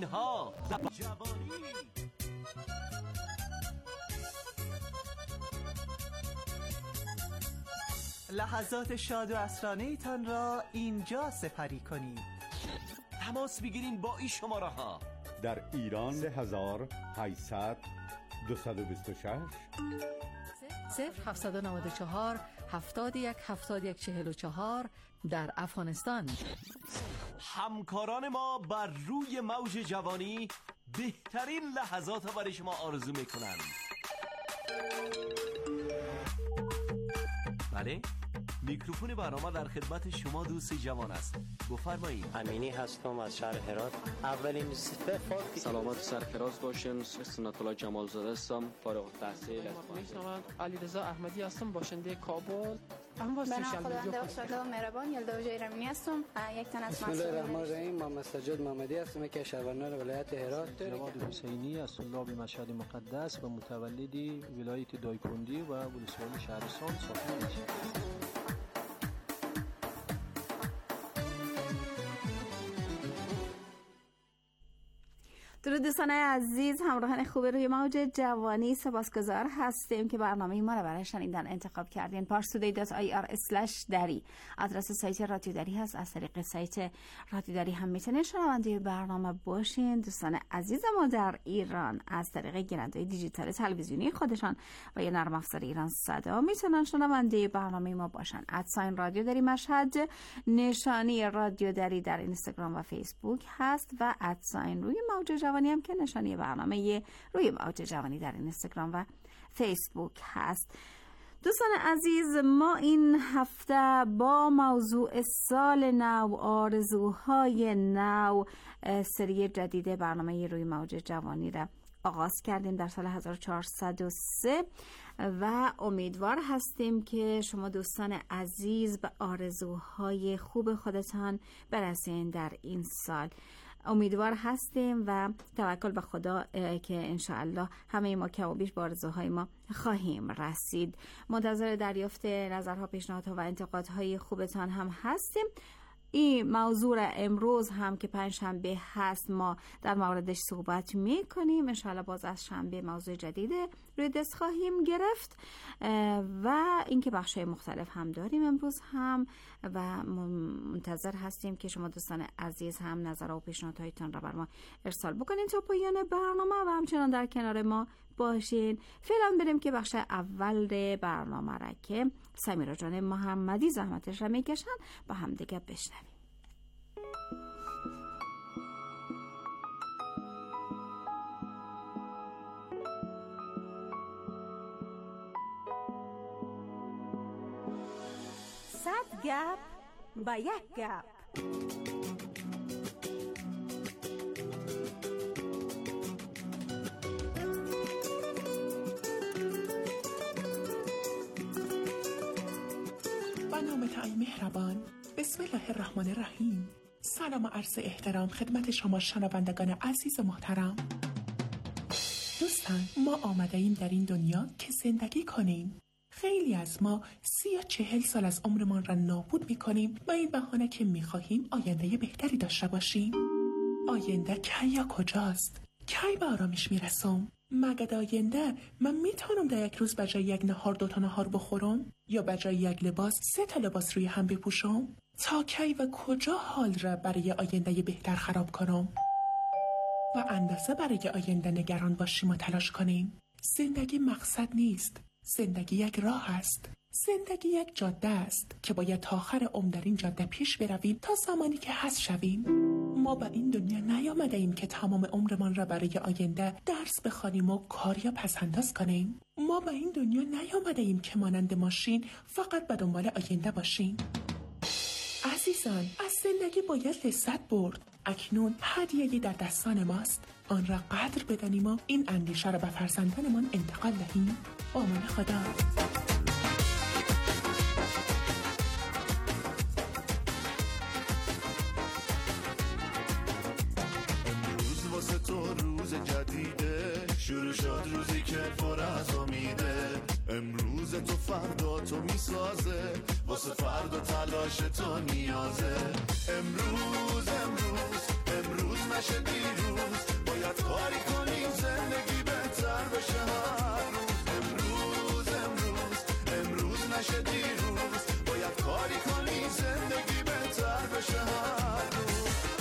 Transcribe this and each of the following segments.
اینها جوانی. لحظات شاد و عصرانه ایتان را اینجا سپری کنید. تماس بگیرین با این شماره ها: در ایران 3800 226 0794 71 71 44. در افغانستان همکاران ما بر روی موج جوانی بهترین لحظات را برای شما آرزو میکنن. بله، میکروفون برنامه در خدمت شما دوست جوان است. بفرمایید. امینی هستم از شهر هرات. اولین صفات سلامت سرفراز باشین. سنت الله جمال زاده هستم، فارغ التحصیل از علیرضا احمدی هستم، باشنده کابل. من خداوند بخشنده و مهربان یلدا جیرمی هستم، یک تن از بسم الله الرحمن الرحیم. محمد سجاد محمدی هستم که شهروندان ولایت هرات. جواد حسینی از طلاب مشهد مقدس و متولد ولایت دایکندی و ولسوالی شهرستان ساکن میشم. درود دوستان عزیز، همراهان خوب روی موج جوانی، سپاسگزار هستیم که برنامه ما را برای شنیدن انتخاب کردین. parstoday.ir/dari آدرس سایت رادیو دری هست. از طریق سایت رادیو دری هم میتونید شنونده برنامه باشین. دوستان عزیز ما در ایران از طریق گیرنده دیجیتال تلویزیونی خودشان و یا نرم افزار ایران صدا میتونن شنونده برنامه ما باشن. @ رادیو دری مشهد، نشانی رادیو دری در اینستاگرام و فیسبوک هست و @ روی موج جوانی هم که نشانی برنامه روی موج جوانی در اینستاگرام و فیسبوک هست. دوستان عزیز، ما این هفته با موضوع سال نو، آرزوهای نو، سری جدید برنامه روی موج جوانی را آغاز کردیم در سال 1403 و امیدوار هستیم که شما دوستان عزیز به آرزوهای خوب خودتان برسین در این سال. امیدوار هستیم و توکل به خدا که انشاءالله همه ما کم و بیش به آرزوهای ما خواهیم رسید. منتظر دریافت نظرها، پیشنهادها و انتقادهای خوبتان هم هستیم. این موضوع امروز هم که پنجشنبه هست ما در موردش صحبت میکنیم. انشاءالله باز از شنبه موضوع جدید روی دست خواهیم گرفت و اینکه بخشای مختلف هم داریم امروز هم و منتظر هستیم که شما دوستان عزیز هم نظر و پیشنهادهایتان را بر ما ارسال بکنین تا پایان برنامه و همچنان در کنار ما باشین. فعلا بریم که بخش اول برنامه را که سمیرا جان محمدی زحمتش را میکشن با هم دیگه بشنویم. صد گپ با یک گپ. ای مهربان، بسم الله الرحمن الرحیم. سلام و عرض احترام خدمت شما شنوندگان عزیز و محترم. دوستان، ما آمده ایم در این دنیا که زندگی کنیم. خیلی از ما 30 یا 40 سال از عمرمان را نابود می‌کنیم با این بهانه که می‌خواهیم آینده بهتری داشته باشیم. آینده کی یا کجاست؟ کی به آرامش میرسم؟ مگه آینده من میتونم در یک روز بجای یک نهار 2 تا نهار بخورم یا بجای یک لباس 3 تا لباس روی هم بپوشم؟ تا کی و کجا حال را برای آینده بهتر خراب کنم؟ و اندازه برای آینده نگران باشیم و تلاش کنیم. زندگی مقصد نیست، زندگی یک راه است. زندگی یک جاده است که باید تا آخر عمر در این جاده پیش برویم تا زمانی که هست شویم. ما به این دنیا نیامده ایم که تمام عمرمان را برای آینده درس بخوانیم و کار یا پسنداز کنیم. ما به این دنیا نیامده ایم که مانند ماشین فقط به دنبال آینده باشیم. عزیزان، از زندگی باید لذت برد. اکنون هدیه‌ای در دستان ماست، آن را قدر بدانیم و این اندیشه را به فرزندانمان انتقال دهیم. با امان خدا. تو روز جدیده، شروع شد روزی که پر از امیده. امروز تو فردا تو میسازه، واسه فردا تلاش تو نیازه. امروز نشه دیروز باید کاری کنی زندگی بهتر بشه هر روز امروز نشه دیروز باید کاری کنی زندگی بهتر بشه هر روز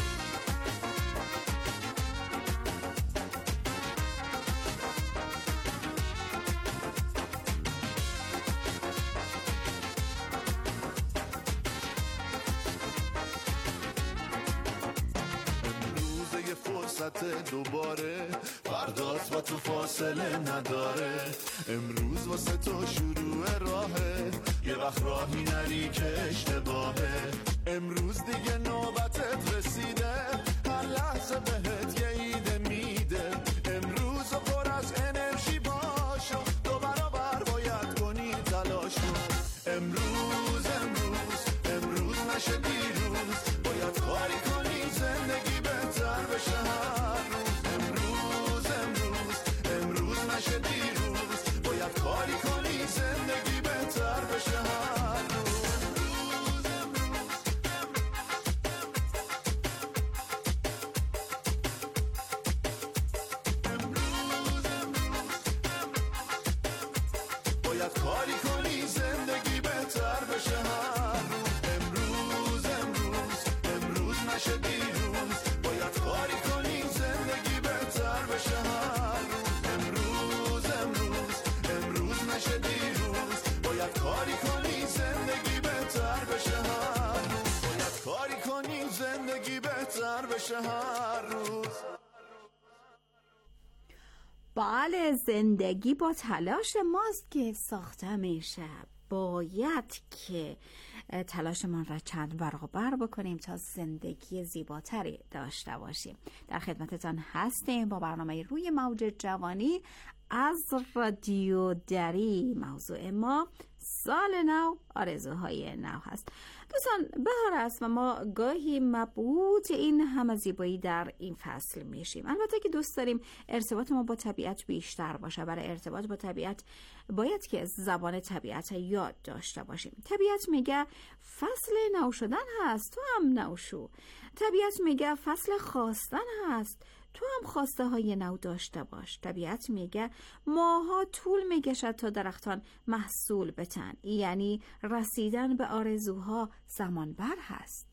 دوباره فردات با تو فاصله نداره امروز واسه تو شروع راهه یه وقت راهی نری که اشتباهه امروز دیگه نوبتت رسیده هر لحظه بهت یه ایده میده امروز پر از انرژی باش دو برابر باید کنی تلاشو امروز نشه دیروز باید کاری کنی زندگی بهتر بشه دیروز باید کاری کنی زندگی بهتر بشه هر روز باید کاری کنی زندگی بهتر بشه هر روز امروز نشه دیروز باید کاری کنی زندگی بهتر بشه هر نشه دیروز باید کاری کنی زندگی بهتر بشه هر روز باید کاری کنی زندگی بهتر بشه هر روز بله زندگی با تلاش ماست که ساخته میشه باید که تلاشمان را چند برابر بکنیم تا زندگی زیباتری داشته باشیم در خدمتتان هستیم با برنامه روی موج جوانی از رادیو دری موضوع ما سال نو آرزوهای نو هست دوستان بهار است و ما گاهی مبهوت این همه زیبایی در این فصل میشیم البته که دوست داریم ارتباط ما با طبیعت بیشتر باشه برای ارتباط با طبیعت باید که زبان طبیعت یاد داشته باشیم طبیعت میگه فصل نو شدن هست تو هم نو شو طبیعت میگه فصل خواستن هست تو هم خواسته های نو داشته باش طبیعت میگه ماها طول میکشد تا درختان محصول بتن یعنی رسیدن به آرزوها زمان بر هست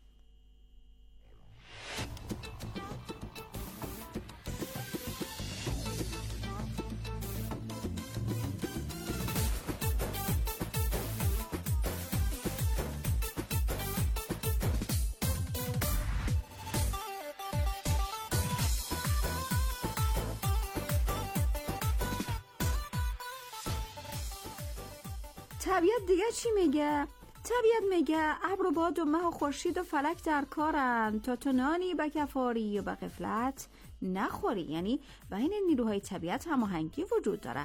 طبیعت دیگه چی میگه؟ طبیعت میگه ابر و باد و مه و خورشید و فلک در کارن تا تو نانی به کفاری و به غفلت نخوری یعنی بین نیروهای طبیعت هماهنگی وجود داره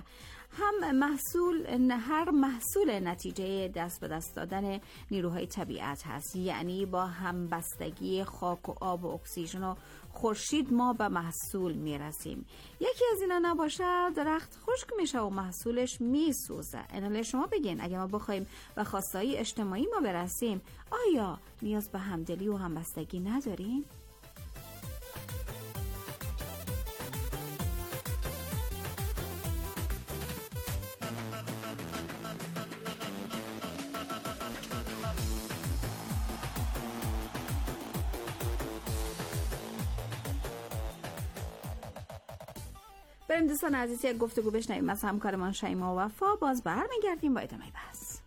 هر محصول نتیجه دست به دست دادن نیروهای طبیعت هست یعنی با همبستگی خاک و آب و اکسیژن و خورشید ما به محصول میرسیم یکی از اینا نباشه درخت خشک میشه و محصولش میسوزه ایناله شما بگین اگه ما بخوایم به خواستهای اجتماعی ما برسیم آیا نیاز به همدلی و همبستگی نداریم؟ بریم دوستان عزیزی یک گفتگو بشنویم از همکارمان شیما و وفا باز برمیگردیم با ادامه بحث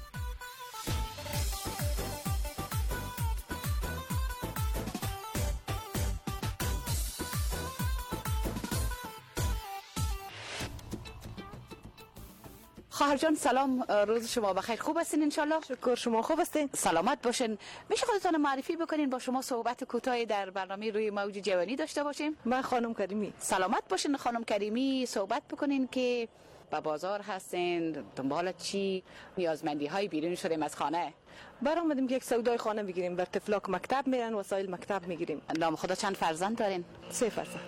خواهر جان سلام روز شما بخیر خوب هستین انشالله شکر شما خوب هستین سلامت باشین میشه خودتون معرفی بکنین با شما صحبت کوتاهی در برنامه روی موج جوانی داشته باشیم من خانم کریمی سلامت باشین خانم کریمی صحبت بکنین که با بازار هستین دنبال چی نیازمندی های بیرون شدیم از خانه برآمدیم که یک سودای خانه بگیریم بر طفلاک مکتب میرن وسایل مکتب میگیریم نام خدا چند فرزند دارین 3 فرزند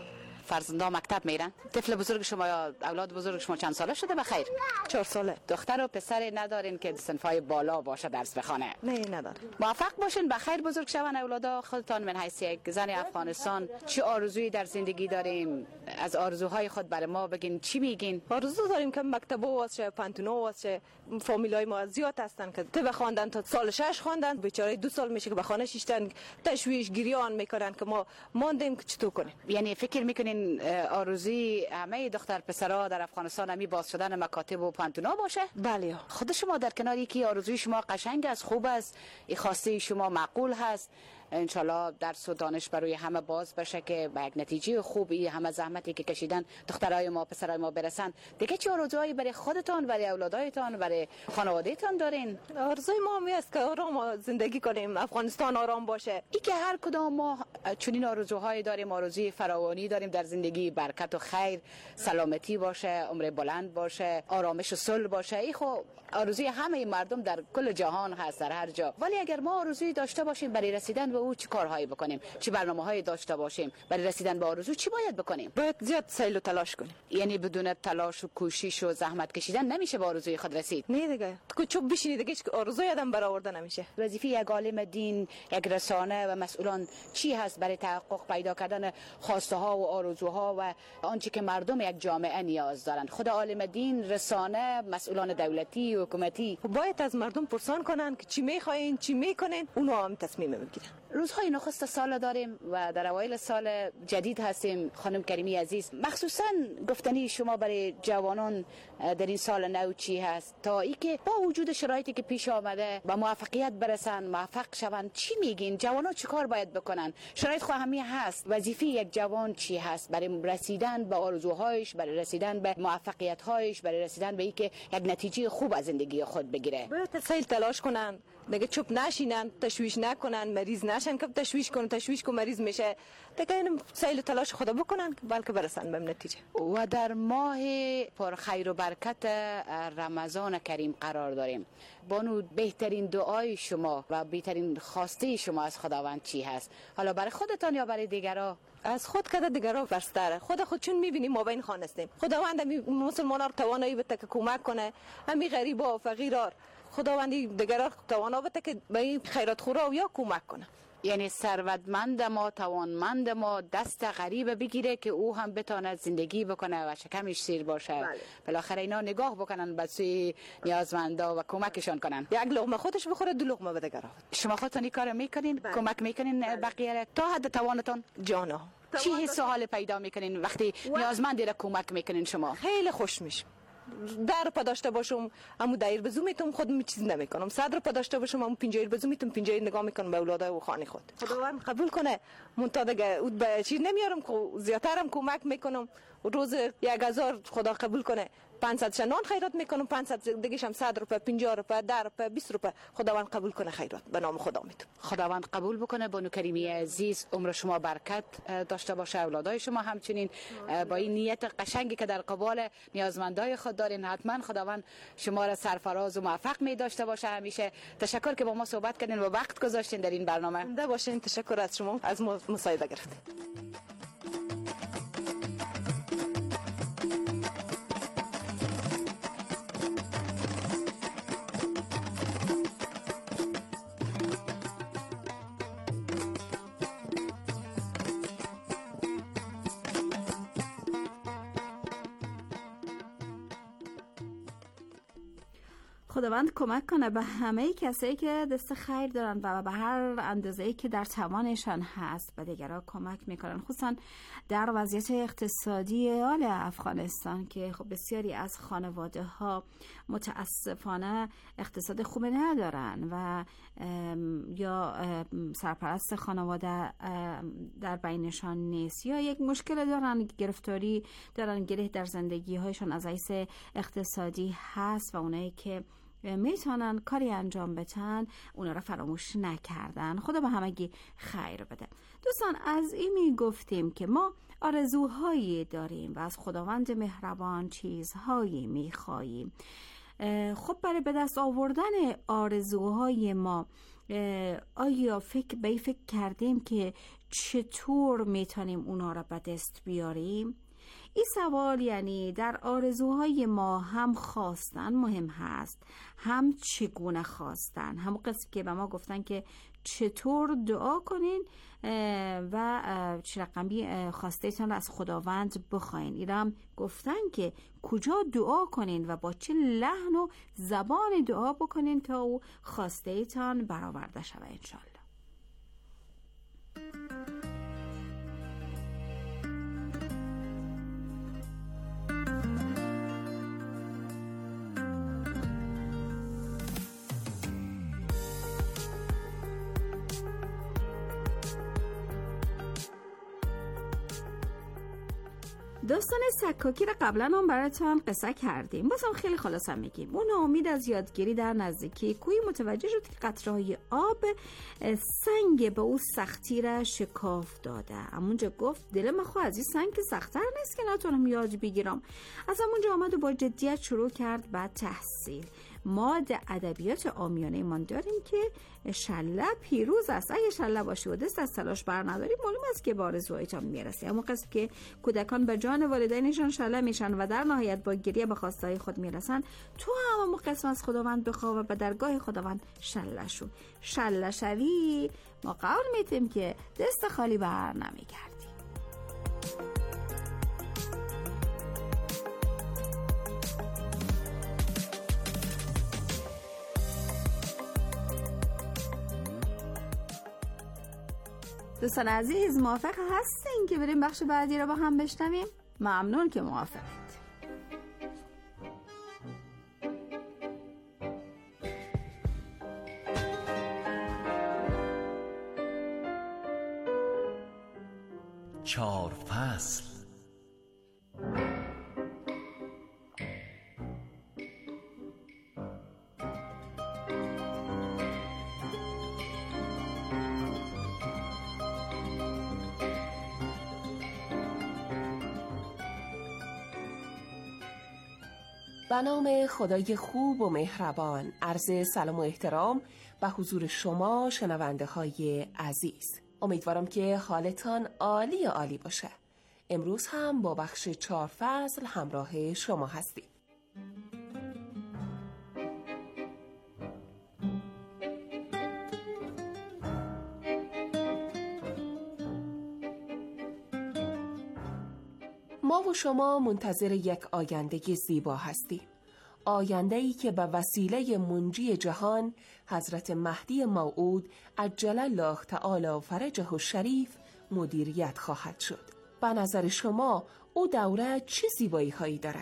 فرزندان مکتب میرن؟ طفل بزرگ شما یا اولاد بزرگ شما چند ساله شده بخیر؟ 4 ساله. دختر و پسر ندارین که صنفای بالا باشه درس بخونه؟ نه ندارم. موفق باشین بخیر بزرگ شون اولادا. خودتان من حیث یک زن افغانستان چه آرزویی در زندگی داریم؟ از آرزوهای خود برای ما بگین. چی میگین؟ آرزو داریم که مکتب واسه پانتون واسه فامیلای ما زیاد هستن که تو بخواندن تا سال 6 خواندن، بیچاره 2 سال میشه که به خانه شیشتن، تشویش گریان میکنن که ما ماندیم که چطور کنیم. یعنی فکر میکنین آرزوی همه دختر پسرها در افغانستان همی باز شدن مکاتب و پانتونا باشه؟ بله. خود شما در کنار یکی آرزوی شما قشنگ است، خوب است، خواسته شما معقول هست، انشالله درس و دانش برای همه باز بشه که به یک نتیجه خوبی همه زحمتی که کشیدن دخترای ما پسرای ما برسن. دیگه چه آرزوهایی برای خودتان، برای اولادایتان، برای خانوادهتان دارین؟ آرزوی ما می است که آرام زندگی کنیم، افغانستان آرام باشه. ای که هر کدام ما چنین آرزوهایی داریم، آرزوی فراوانی داریم در زندگی، برکت و خیر، سلامتی باشه، عمر بلند باشه، آرامش و صلح باشه. ای خب آرزوی همه مردم در کل جهان هست، در هر جا. ولی اگر ما آرزویی داشته باشیم برای رسیدن به او چه کارهایی بکنیم، چه برنامه‌هایی داشته باشیم برای رسیدن به آرزو، چی باید بکنیم؟ باید زیاد سعی و تلاش کنیم. یعنی بدون تلاش و کوشش و زحمت کشیدن نمیشه به آرزوی خود رسید. نه دیگه تو چوب بشینی دیگه آرزوی آدم برآورده نمیشه. وظیفه یک عالم دین، یک رسانه و مسئولان چی هست برای تحقق پیدا کردن خواسته ها و آرزوها و آنچه که مردم یک جامعه نیاز دارند؟ خود عالم دین، رسانه، مسئولان دولتی و حکومتی باید از مردم پرسان کنن که چی میخواین، چی میکنین، اونها هم تصمیم میگیرن. روزهای نخست سال داریم و در اوایل سال جدید هستیم. خانم کریمی عزیز، مخصوصا گفتنی شما برای جوانان در این سال نو چی هست تا ای که با وجود شرایطی که پیش آمده با موفقیت برسن، موفق شوند؟ چی میگین؟ جوانان چه کار باید بکنن؟ شرایط خواهمی هست، وظیفه یک جوان چی هست برای رسیدن به آرزوهایش، برای رسیدن به موفقیت‌هایش، برای رسیدن به ای که یک نتیجه خوب از زندگی خود بگیره؟ باید سعی تلاش کنن، دیگه چوب نشینن، تشویش نکنن، مریض نشن که تشویش که مریض میشه. دیگه این سعی تلاش خدا بکنن بلکه برسن به نتیجه. و در ماه پر خیر و برکت رمضان کریم قرار داریم. بانو بهترین دعای شما و بهترین خواسته شما از خداوند چی هست؟ حالا برای خودتان یا برای دیگرا؟ از خود کده دیگرا برستره. خود چون میبینیم ما بین خانستیم. خداوند مسلمانا رو توانایی بده که کمک کنه، همین غریبا و فقیرا خداوندی دیگرا توانا بده که به این خیرات خورا یا کمک کنه. یعنی ثروتمند ما، توانمند ما دست غریب بگیره که او هم بتواند زندگی بکنه و شکمش سیر باشه. بالاخره اینا نگاه بکنن به سوی نیازمندا و کمکشان کنن. یک لقمه خودش بخوره، 2 لقمه به دیگران. شما خودتون این کارو میکنین؟ کمک میکنین بقیه تا حد توانتون؟ جانا. چی حس و حال پیدا میکنین وقتی نیازمندی را کمک میکنین شما؟ خیلی خوش میشم. در پا داشته باشم امو دایر بزومیتم خودم چیز نمیکنم، صدر پا داشته باشم امو پنجایر بزومیتم پنجایر نگاه میکنم به اولادای و خانه خود. خداوند قبول کنه. منتها دیگه اود به چیز نمیارم که زیاترم کمک میکنم. روز 1000 خدا قبول کنه 500 نان خیرات میکنم، 500 دیگه هم 100 روپیه، 50 روپیه، 10 روپیه، 20 روپیه. خداوند قبول کنه خیرات به نام خدا میتم. خداوند قبول بکنه. بانو کریمی عزیز، عمر شما برکت داشته باشه، اولادای شما همچنین با این نیت قشنگی که در قبال نیازمندای خود دارین، حتما خداوند شما را سرفراز و موفق می داشته باشه همیشه. تشکر که با ما صحبت کردین و وقت گذاشتین در این برنامه. زنده باشین. تشکر از شما از مساعده گرفتین. خداوند کمک کنه به همه کسایی که دست خیر دارن و به هر اندازه‌ای که در توانشان هست به دیگران کمک میکنن، خصوصا در وضعیت اقتصادی حال افغانستان که خب بسیاری از خانواده ها متاسفانه اقتصاد خوب ندارن و یا سرپرست خانواده در بینشان نیست یا یک مشکل دارن، گرفتاری دارن، گره در زندگی هایشان از حیث اقتصادی هست و اونایی که میتونن کاری انجام بدن اونا را فراموش نکردن. خدا به همگی خیر بده. دوستان، از این میگفتیم که ما آرزوهایی داریم و از خداوند مهربان چیزهایی میخواییم. خب برای به دست آوردن آرزوهای ما آیا فکر کردیم که چطور میتونیم اونا را به دست بیاریم؟ این سوال یعنی در آرزوهای ما هم خواستن مهم هست، هم چگونه خواستن. همون قسم که به ما گفتن که چطور دعا کنین و چه رقمی خواستهتان را از خداوند بخواین. این هم گفتن که کجا دعا کنین و با چه لحن و زبان دعا بکنین تا او خواستهتان برآورده شود انشالله. داستان سکاکی را قبلا هم براتون قصه کردیم، بازم خیلی خلاصه میگیم. اون امید از یادگیری در نزدیکی کوهی متوجه شد که قطره‌های آب سنگ به او سختی را شکاف داده. همونجا گفت دل من خواهد از این سنگ که سخت‌تر نیست که نتونم یاد بگیرم. از همونجا آمد و با جدیت شروع کرد به تحصیل. ما در ادبیات عامیانه من داریم که شله پیروز است. اگه شله باشه و دست از تلاش بر نداریم معلوم است که به آرزوهایتان میرسه. اما قصد که کودکان به جان والدینشان شله میشن و در نهایت با گریه به خواستهای خود میرسن، تو هم قسم از خداوند بخواه و به درگاه خداوند شله شو. شله شوی ما قول میتیم که دست خالی بر نمیگردیم. دوستان عزیز موافق هستین که بریم بخش بعدی رو با هم بشنویم؟ ممنون که موافقید. چهار فصل. به نام خدای خوب و مهربان، عرض سلام و احترام به حضور شما شنونده های عزیز. امیدوارم که حالتان عالی عالی باشه. امروز هم با بخش 4 فصل همراه شما هستیم. ما و شما منتظر یک آینده زیبا هستیم. آینده‌ای که به وسیله منجی جهان حضرت مهدی موعود عجل الله تعالی فرجه الشریف مدیریت خواهد شد. به نظر شما او دوره چه زیبایی هایی داره؟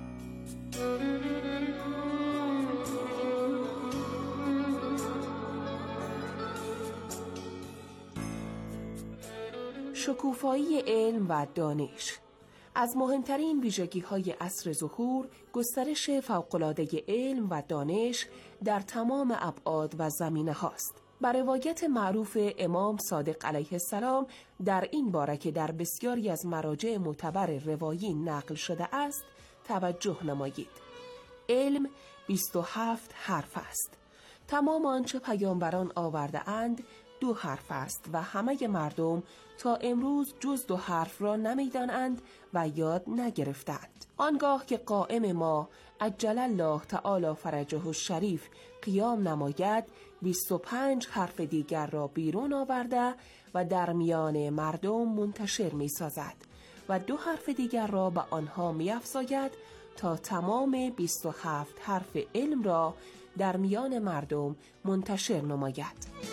شکوفایی علم و دانش. از مهمترین ویژگی‌های عصر ظهور گسترش فوق‌العاده علم و دانش در تمام ابعاد و زمینه هاست. بر روایت معروف امام صادق علیه السلام در این باره که در بسیاری از مراجع معتبر روایی نقل شده است توجه نمایید. علم 27 حرف است. تمام آنچه پیامبران آورده اند 2 حرف است و همه مردم تا امروز جز 2 حرف را نمیدانند و یاد نگرفتند. آنگاه که قائم ما عجل الله تعالی فرجه الشریف قیام نماید 25 حرف دیگر را بیرون آورده و در میان مردم منتشر می سازد و 2 حرف دیگر را به آنها می افزاید تا تمام 27 حرف علم را در میان مردم منتشر نماید.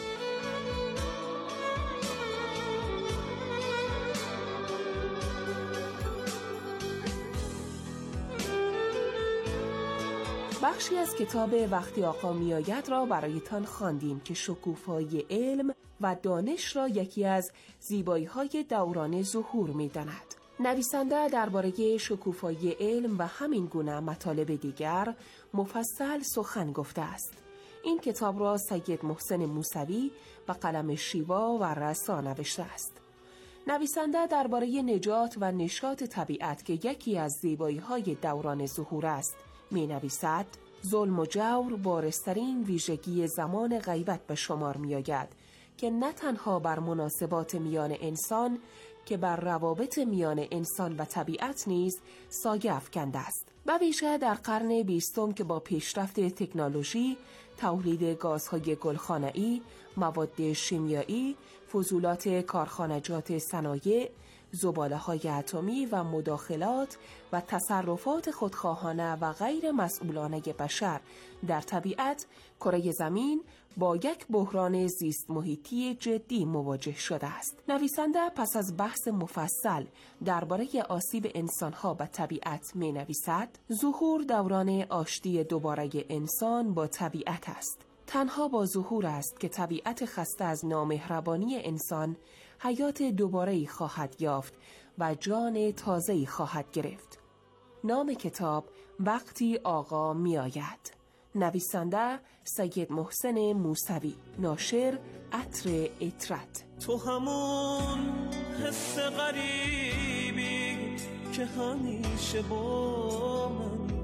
بخشی از کتاب وقتی آقا میآید را برایتان خواندیم که شکوفایی علم و دانش را یکی از زیبایی‌های دوران ظهور می‌داند. نویسنده درباره شکوفایی علم و همین گونه مطالب دیگر مفصل سخن گفته است. این کتاب را سید محسن موسوی و قلم شیوا و رسا نوشته است. نویسنده درباره نجات و نشاط طبیعت که یکی از زیبایی‌های دوران ظهور است می نویسد: ظلم و جور بارزترین ویژگی زمان غیبت به شمار می آید که نه تنها بر مناسبات میان انسان که بر روابط میان انسان و طبیعت نیز سایه افکنده است. و ویژه در قرن 20 که با پیشرفت تکنولوژی، تولید گازهای گلخانه‌ای، مواد شیمیایی، فضولات کارخانجات صنایع، زباله‌های اتمی و مداخلات و تصرفات خودخواهانه و غیر مسئولانه بشر در طبیعت، کره زمین با یک بحران زیست محیطی جدی مواجه شده است. نویسنده پس از بحث مفصل درباره آسیب انسان‌ها به طبیعت می‌نویسد: ظهور دوران آشتی دوباره انسان با طبیعت است. تنها با ظهور است که طبیعت خسته از نامهربانی انسان حیات دوباره‌ای خواهد یافت و جان تازه‌ای خواهد گرفت. نام کتاب وقتی آقا می آید. نویسنده سید محسن موسوی، ناشر عطر اطرت. تو همون حس غریبی که همیشه با من،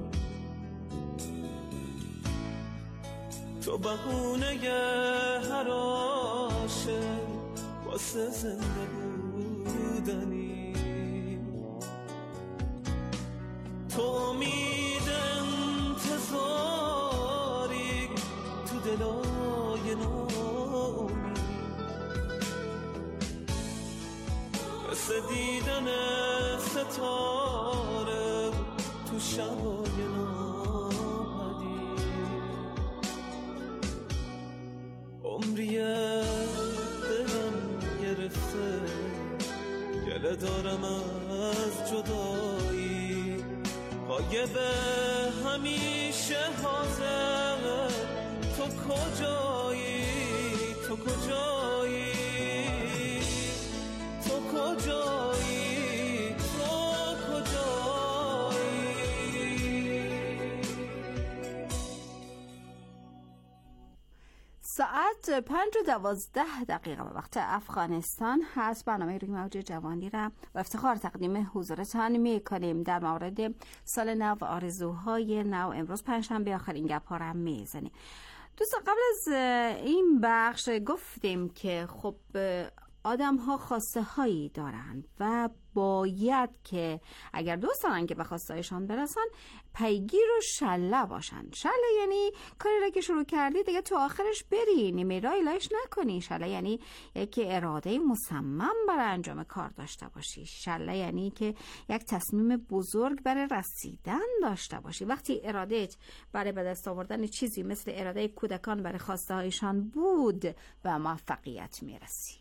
تو بهونه هر عاشق واسه زنده بودنی، تو امید انتظاری تو دلای نامی، مثل دیدن ستاره تو شبای نامدی، عمریه گله دارم از جدایی، غایب همیشه حاضر، تو کجایی، تو کجایی، تو کجایی، تو کجایی. ساعت 5:12 به وقت افغانستان هست. برنامه روی موج جوانی را با افتخار تقدیم حضورتان می کنیم. در مورد سال نو و آرزوهای نو امروز پنجشنبه آخرین گپ ها را می زنیم. دوستان، قبل از این بخش گفتیم که خب آدم ها خواسته هایی دارند و باید که اگر دوست دارن که به خواسته هایشان برسن پیگیر و شله باشن. شله یعنی کاری را که شروع کردی دیگه تو آخرش بری، نیمه راه لایش نکنی. شله یعنی یک اراده مصمم برای انجام کار داشته باشی. شله یعنی که یک تصمیم بزرگ برای رسیدن داشته باشی. وقتی ارادهت برای به دست آوردن چیزی مثل اراده کودکان برای خواسته هایشان بود و موفقیت میرسی.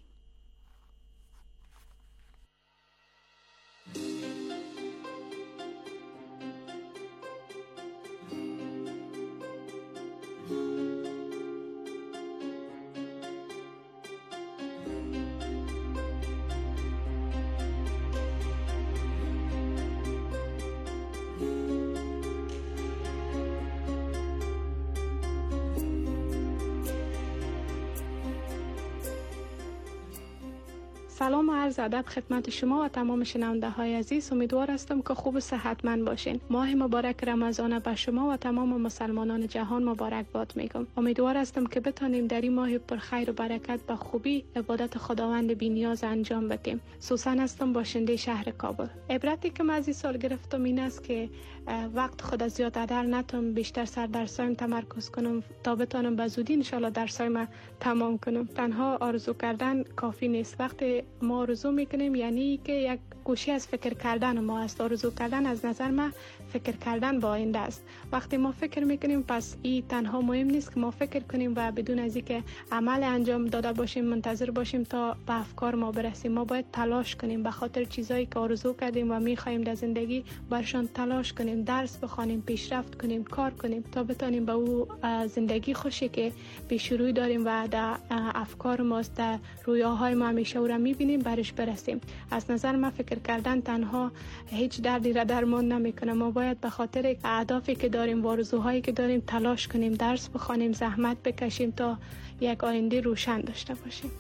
سلام و عرض ادب خدمت شما و تمام شنونده های عزیز. امیدوار هستم که خوب و صحتمند باشین. ماه مبارک رمضان به شما و تمام مسلمانان جهان مبارک باد میگم. امیدوار هستم که بتانیم در این ماه پر خیر و برکت به خوبی عبادت خداوند بی‌نیاز انجام بدیم. سوسن هستم، باشنده شهر کابل. عبرتی که من از این سال گرفتم این است که وقت خود زیاد هدر نتم، بیشتر سر درسایم تمرکز کنم تا بتانم به زودی ان شاء الله درسایم تمام کنم. تنها آرزو کردن کافی نیست. وقتی ما آرزو میکنیم یعنی که یک گوشه از فکر کردن ما است. آرزو کردن از نظر من فکر کردن با آینده است. وقتی ما فکر میکنیم پس این تنها مهم نیست که ما فکر کنیم و بدون از اینکه عمل انجام داده باشیم منتظر باشیم تا به افکار ما برسیم. ما باید تلاش کنیم به خاطر چیزایی که آرزو کردیم و میخوایم در زندگی برشان تلاش کنیم، درس بخوانیم، پیشرفت کنیم، کار کنیم تا بتونیم به او زندگی خوشی که پیش روی داریم و در افکار ماست، در رویاهای ما همیشه او را میبینیم برش برسیم. از نظر من فکر کردن تنها هیچ دردی را درمان نمیکنه. ما باید به خاطر اهدافی که داریم و آرزوهایی که داریم تلاش کنیم، درس بخوانیم، زحمت بکشیم تا یک آینده روشن داشته باشیم.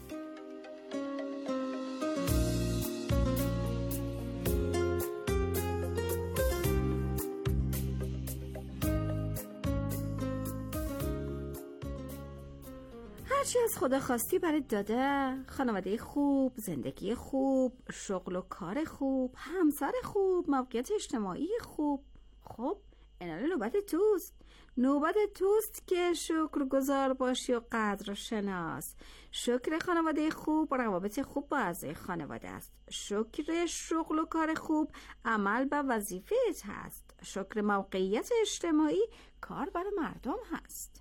خدا خواستی برای داده، خانواده خوب، زندگی خوب، شغل و کار خوب، همسر خوب، موقعیت اجتماعی خوب. خب این نوبت توست. نوبت توست که شکرگزار باشی و قدر شناس. شکر خانواده خوب روابط خوب با اعضای خانواده است. شکر شغل و کار خوب عمل به وظیفه‌ات هست. شکر موقعیت اجتماعی کار برای مردم هست.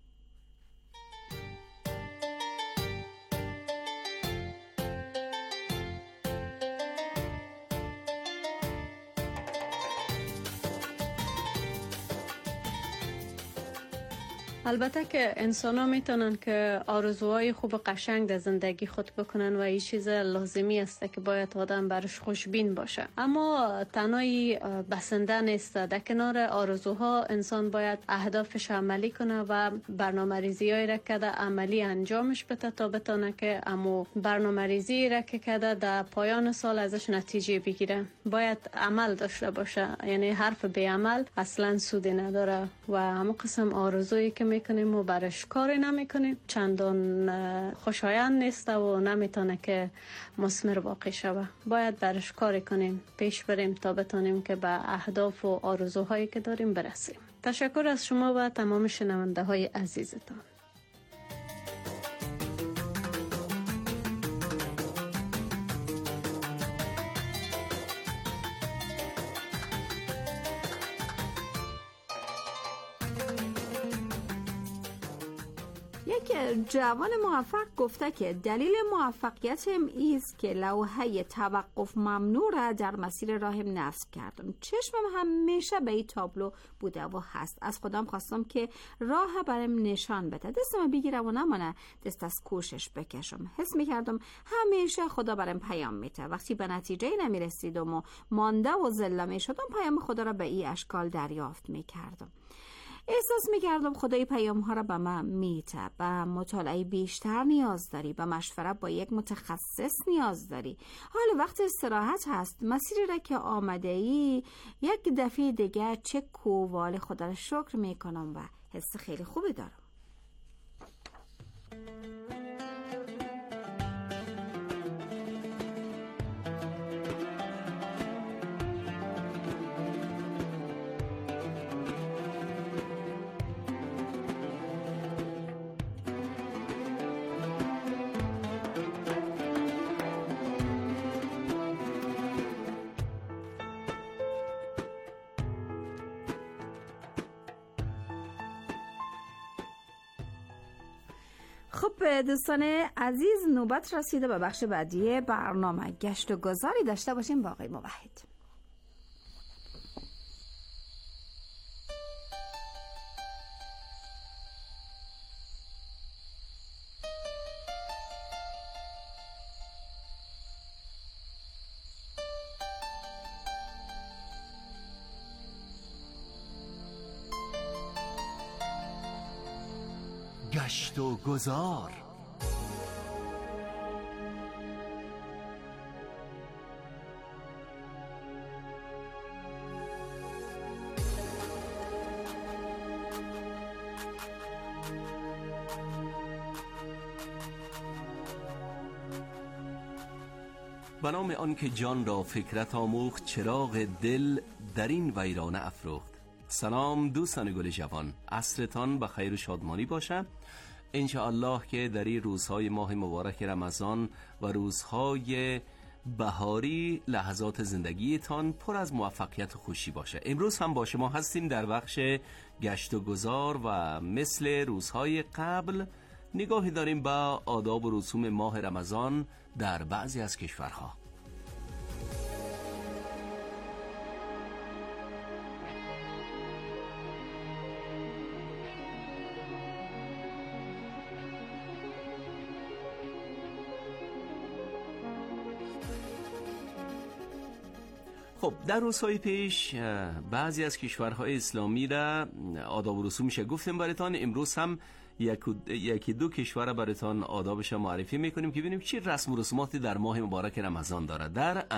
البته که انسان ها میتونن که آرزوهای خوب و قشنگ در زندگی خود بکنن و این چیز لازمی است که باید آدم برش خوشبین باشه، اما تنهایی بسنده نیست. در کنار آرزوها انسان باید اهدافش عملی کنه و برنامه ریزی هایی را که عملی انجامش بده تا بتونه که امو برنامه ریزی را که کده در پایان سال ازش نتیجه بگیره. باید عمل داشته باشه، یعنی حرف بی عمل اصلا سودی نداره و همون قسم آرزویی که میکنیم و برش کاری نمیکنیم چندان خوشایند نیست و نمیتونه که مثمر واقع شوه. باید برش کاری کنیم، پیش بریم تا بتونیم که به اهداف و آرزوهایی که داریم برسیم. تشکر از شما و تمام شنونده های عزیزتان. جوان موفق گفته که دلیل موفقیتم ایست که لوحه توقف ممنوع را در مسیر راهم نصب کردم. چشمم همیشه به این تابلو بوده و هست. از خودم خواستم که راه برم نشان بده، دستم بگیرم و نمانه دست از کوشش بکشم. حس میکردم همیشه خدا برم پیام میده. وقتی به نتیجه نمیرسیدم و مانده و ذله میشدم، پیام خدا را به این اشکال دریافت میکردم. احساس میکردم خدای پیام ها را به من میته. به مطالعه بیشتر نیاز داری، به مشورت با یک متخصص نیاز داری. حال وقت استراحت هست. مسیری را که آمده ای یک دفعه دیگه چک و وال خدا را شکر میکنم و حس خیلی خوبی دارم. خب دوستان عزیز، نوبت رسیده به بخش بعدی برنامه. گشت و گذاری داشته باشیم با آقای موحد. گشت و گذار. به نام آن که جان را فکرت آموخت، چراغ دل در این ویرانه افروخت. سلام دوستان گل جوان، عصرتان به خیر و شادمانی باشه. انشاءالله که در این روزهای ماه مبارک رمضان و روزهای بهاری لحظات زندگیتان پر از موفقیت و خوشی باشه. امروز هم با شما هستیم در بخش گشت و گذار و مثل روزهای قبل نگاهی داریم به آداب و رسوم ماه رمضان در بعضی از کشورها. خب در روزهای پیش بعضی از کشورهای اسلامی را آداب و رسومش گفتیم براتان. امروز هم یکی دو کشور براتان آدابش معرفی میکنیم که ببینیم چی رسم و رسوماتی در ماه مبارک رمضان داره. در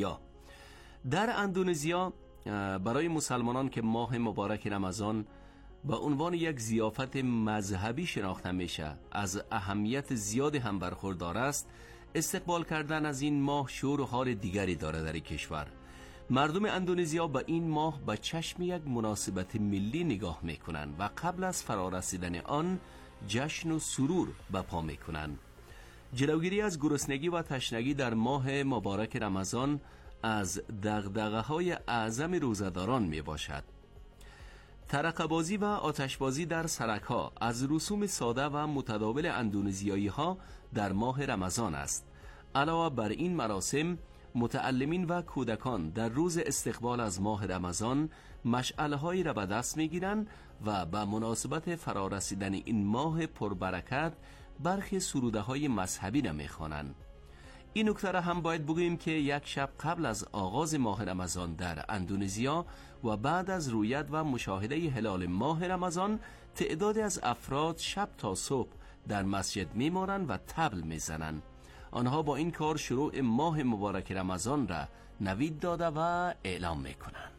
اندونزیا برای مسلمانان که ماه مبارک رمضان به عنوان یک ضیافت مذهبی شناخته میشه، از اهمیت زیادی هم برخوردار است. استقبال کردن از این ماه شور و حال دیگری داره در این کشور. مردم اندونزیا به این ماه به چشم یک مناسبت ملی نگاه میکنن و قبل از فرارسیدن آن جشن و سرور به پا میکنن. جلوگیری از گرسنگی و تشنگی در ماه مبارک رمضان از دغدغه‌های اعظم روزه‌داران میباشد. ترقه‌بازی و آتشبازی در سرک‌ها از رسوم ساده و متداول اندونزیایی‌ها در ماه رمضان است. علاوه بر این مراسم، متعلمین و کودکان در روز استقبال از ماه رمضان مشعله‌هایی را به دست می‌گیرند و به مناسبت فرارسیدن این ماه پربرکت برخی سروده‌های مذهبی را می‌خوانند. این نکته را هم باید بگوییم که یک شب قبل از آغاز ماه رمضان در اندونزیا و بعد از رویت و مشاهده هلال ماه رمضان تعدادی از افراد شب تا صبح در مسجد می‌مانند و طبل می‌زنند. آنها با این کار شروع ماه مبارک رمضان را نوید داده و اعلام می‌کنند.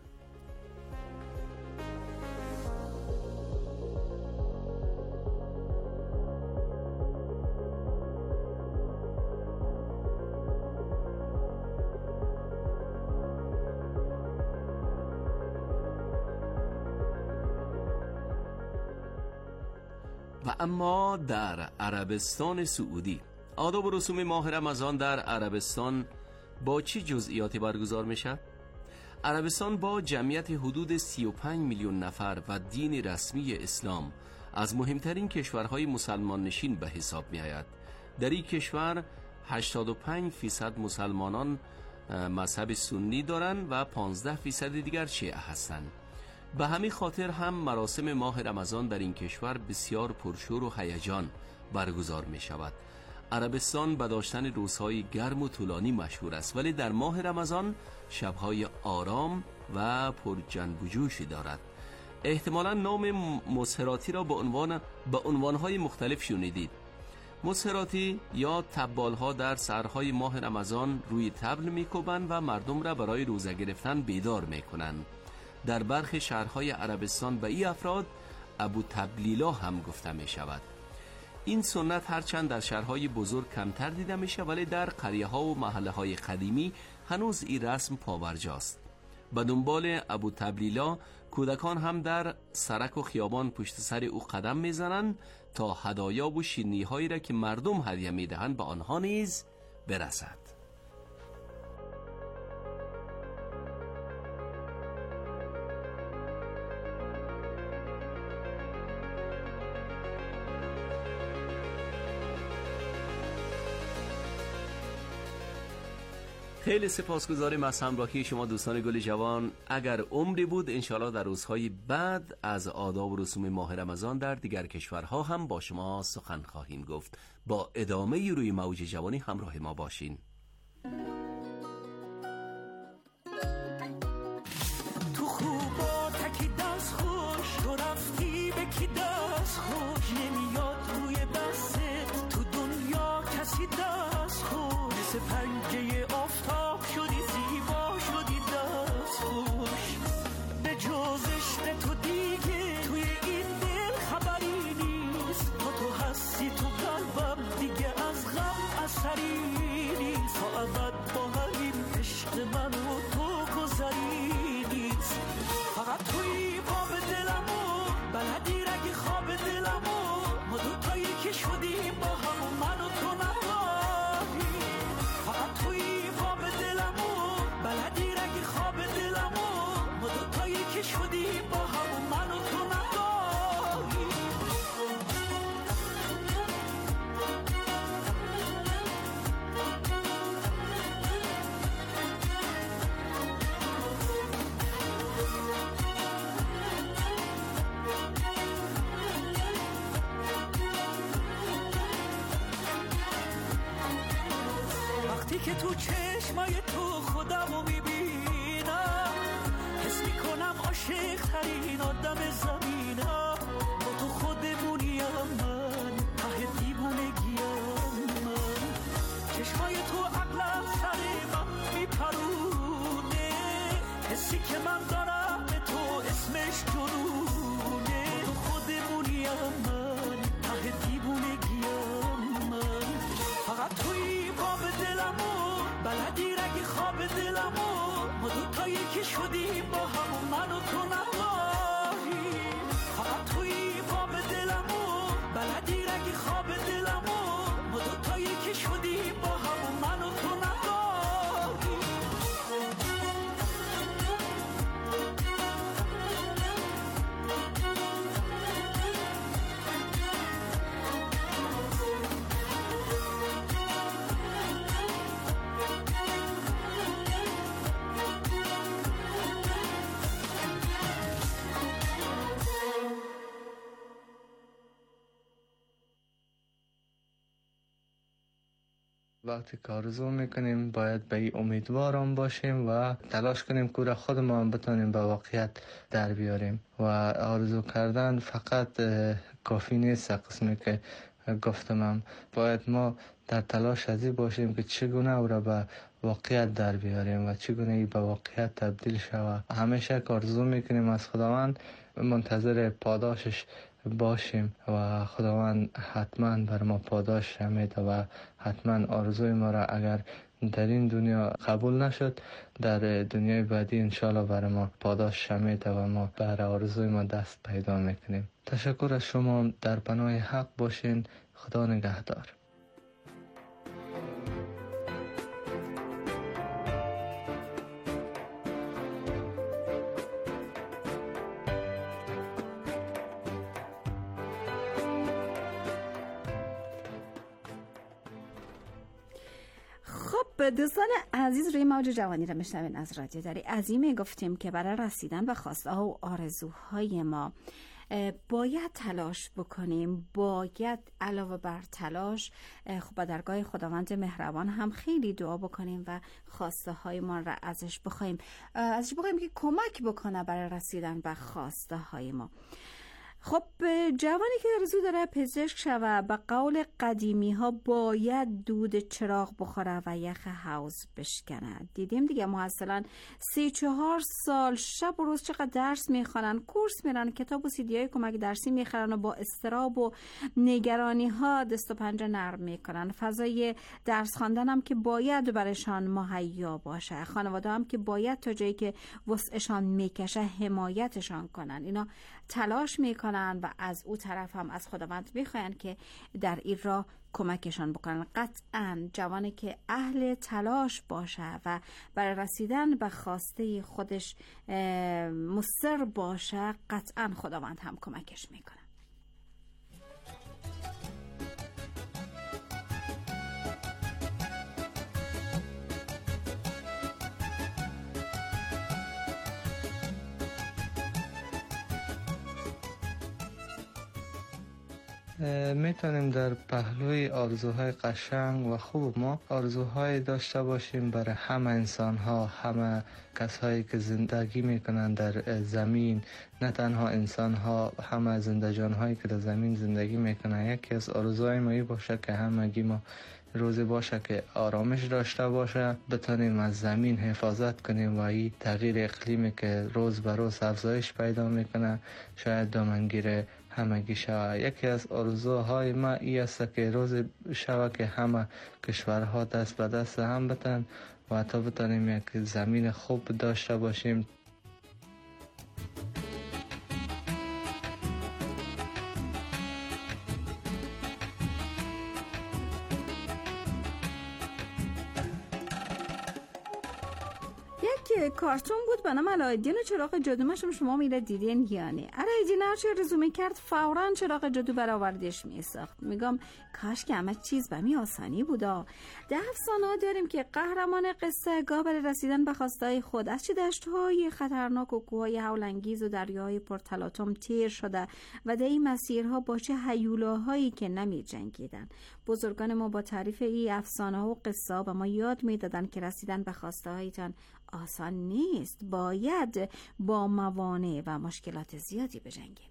و اما در عربستان سعودی آداب و رسوم ماه رمضان در عربستان با چه جزئیاتی برگزار میشه؟ عربستان با جمعیت حدود 35 میلیون نفر و دین رسمی اسلام از مهمترین کشورهای مسلمان نشین به حساب می آید. در این کشور 85% مسلمانان مذهب سنی دارند و 15% دیگر شیعه هستند. به همین خاطر هم مراسم ماه رمضان در این کشور بسیار پرشور و هیجان برگزار می شود. عربستان به داشتن روزهای گرم و طولانی مشهور است، ولی در ماه رمضان شبهای آرام و پر جنب و جوشی دارد. احتمالاً نام مسحراتی را به عنوانهای مختلف شنیدید. مسحراتی یا تبالها در سحرهای ماه رمضان روی طبل می‌کوبند و مردم را برای روزه گرفتن بیدار می‌کنند. در برخی شهرهای عربستان به این افراد ابو تبلیلا هم گفته می شود. این سنت هرچند در شهرهای بزرگ کمتر دیده میشه، ولی در قریه ها و محله های قدیمی هنوز این رسم پاورجاست. به دنبال ابو تبلیلا کودکان هم در سرک و خیابان پشت سر او قدم میزنند تا هدایا و شیرینی هایی را که مردم هدیه میدهند به آنها نیز برسد. خیلی سپاسگزاریم از همراهی شما دوستان گل جوان. اگر عمری بود انشالله در روزهای بعد از آداب و رسوم ماه رمضان در دیگر کشورها هم با شما سخن خواهیم گفت. با ادامه روی موج جوانی همراه ما باشین. تو خوبا تکی دست خوش، تو رفتی به کی دست خوش، نمیاد روی دست تو دنیا کسی دست خوش، مثل پنجه آفتاب شدی زیبا شدی دست خوش، به جز عشق تو دیگه توی این دل خبری نیست، تو هستی تو قلبم دیگه از غم اثری نیست، تا ابد با همین عشق من و تو گذری نیست، فقط توی باب دلمو بلدی رگی خواب دلمو، ما دوتایی که شدیم با هم و من و تو نداری، فقط توی باب دلمو بلدی رگی خواب دلمو، ما دوتایی که شدیم با هم و من و تو نداری. وقتی که تو چشمای تو خودمو میبینم، حس میکنم عاشق ترین آدم زمینم، با تو خودمونیم من، ته دیوانگیم من، چشمای تو عقلم سر من میپرونه، حسی که من دارم به تو اسمش جنونه، تو دو تا یکی شدیم با هم و من و تو نداری فقط توی خواب دلمو بلدی رگی خواب دلمو ما دو تا یکی شدیم با هم و من و تو نداری وقتی که آرزو میکنیم باید به این امیدوارم باشیم و تلاش کنیم که خودمان بتونیم به واقعیت در بیاریم و آرزو کردن فقط کافی نیست. قسمی که گفتمم باید ما در تلاش ازی باشیم که چگونه او را به واقعیت در بیاریم و چگونه ای به واقعیت تبدیل شود. همیشه که آرزو میکنیم از خداوند منتظر پاداشش باشیم و خداوند حتما بر ما پاداش میده و حتما آرزوی ما را اگر در این دنیا قبول نشد در دنیای بعدی انشالله بر ما پاداش میده و ما بر آرزوی ما دست پیدا میکنیم. تشکر از شما. در پناه حق باشین. خدا نگهدار. دوستان عزیز، روی موج جوانی را میشنوین از رادیو دری. از این گفتیم که برای رسیدن به خواسته ها و آرزوهای ما باید تلاش بکنیم، باید علاوه بر تلاش خب به درگاه خداوند مهربان هم خیلی دعا بکنیم و خواسته های ما را ازش بخوایم که کمک بکنه برای رسیدن به خواسته های ما. خب جوانی که آرزو داره پزشک شوه، به قول قدیمی ها باید دود چراغ بخوره و یخ حوض بشکنه. دیدیم دیگه محصلا 3-4 سال شب و روز چقدر درس میخوانن، کورس میرن، کتاب و سیدی های کمک درسی میخرن و با اضطراب و نگرانی ها دست و پنجه نرم میکنن. فضای درس خواندن هم که باید برشان مهیا باشه، خانواده هم که باید تا جایی که وسعشان میکشه حمایتشان کنن. اینا تلاش میکنن و از او طرف هم از خداوند میخواین که در این راه کمکشان بکنن. قطعا جوانی که اهل تلاش باشه و برای رسیدن به خواسته خودش مصر باشه، قطعا خداوند هم کمکش میکنه. میتونیم در پهلوی آرزوهای قشنگ و خوب ما آرزوهای داشته باشیم برای همه انسان ها، همه کسایی که زندگی میکنن در زمین، نه تنها انسان ها، همه زنده جان هایی که در زمین زندگی میکنن. یکی از آرزوهای ما این باشه که همگی ما روزی باشه که آرامش داشته باشه، بتونیم از زمین حفاظت کنیم و این تغییر اقلیمی که روز به روز افزایش پیدا میکنه شاید دامنگیر همگی شود. یکی از آرزوهای ما این است که روز شود که همه کشورها دست به دست هم بتن و حتی بتونیم یک زمین خوب داشته باشیم. کارتون بود به نام علایالدین و چراغ جادو. شما میره دیدین یعنی علایالدین هر چه رزومه میکرد فوراً چراغ جادو برآوردش میساخت. میگم کاش که همه چیز به می آسانی بودا. در افسانه‌ها داریم که قهرمان قصه گاه برای رسیدن به خواسته‌های خود از چه دشت‌های خطرناک و کوههای هول‌انگیز و دریاهای پرتلاطم تیر شده و در این مسیرها با چه هیولاهایی که نمی جنگیدن. بزرگان ما با تعریف این افسانه‌ها و قصه‌ها به ما یاد میدادن که رسیدن به خواسته‌هایتان آسان نیست، باید با موانع و مشکلات زیادی بجنگیم.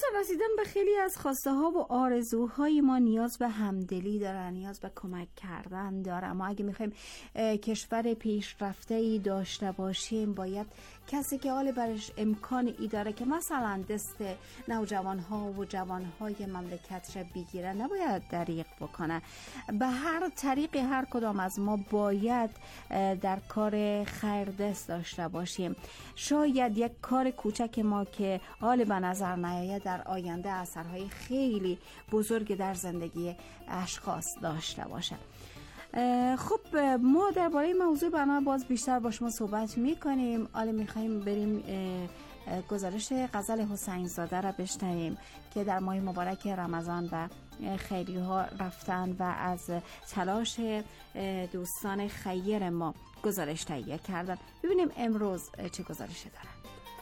رسیدن به خیلی از خواسته ها و آرزوهای ما نیاز به همدلی داره، نیاز به کمک کردن داره. ما اگه میخوایم کشور پیشرفته‌ای داشته باشیم باید کسی که حال برش امکان ای داره که مثلا دست نوجوانها و جوانهای مملکت را بگیره نباید دریغ بکنه. به هر طریقی هر کدام از ما باید در کار خیر دست داشته باشیم. شاید یک کار کوچک ما که حال به نظر نیاید در آینده اثرهای خیلی بزرگ در زندگی اشخاص داشته باشه. خب ما درباره موضوع برنامه باز بیشتر با شما صحبت میکنیم. حالا میخوایم بریم گزارش غزل حسین زاده را بشنویم که در ماه مبارک رمضان و خیلی ها رفتن و از تلاش دوستان خیر ما گزارش تهیه کردن. ببینیم امروز چه گزارشی دارن.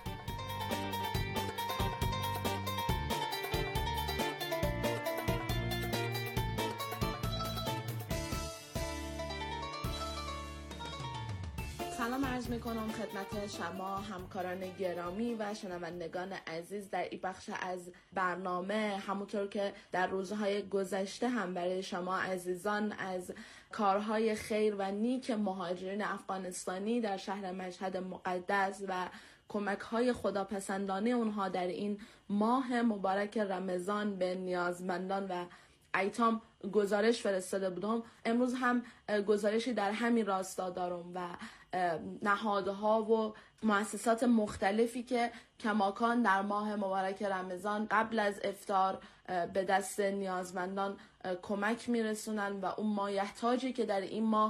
سلام عرض میکنم خدمت شما همکاران گرامی و شنوندگان عزیز در این بخش از برنامه. همونطور که در روزهای گذشته هم برای شما عزیزان از کارهای خیر و نیک مهاجرین افغانستانی در شهر مشهد مقدس و کمک‌های خداپسندانه اونها در این ماه مبارک رمضان به نیازمندان و ایتام گزارش فرستاده بودم. امروز هم گزارشی در همین راستا دارم و نهادها و مؤسسات مختلفی که کماکان در ماه مبارک رمضان قبل از افطار به دست نیازمندان کمک میرسونن و اون مایحتاجی که در این ماه